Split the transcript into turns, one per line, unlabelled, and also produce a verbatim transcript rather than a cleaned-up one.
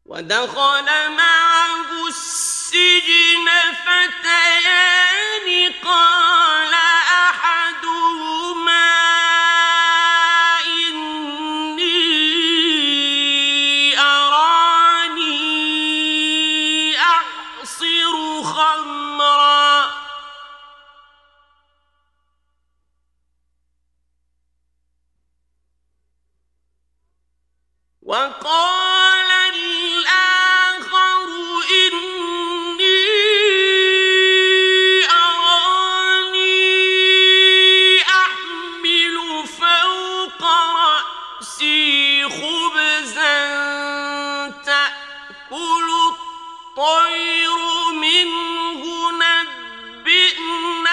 ودخل معه السجن فتيان قال أحدهما إني أراني أعصر خمرا وقال الآخر إني أراني أحمل فوق رأسي خبزا تأكل الطير منه نبئنا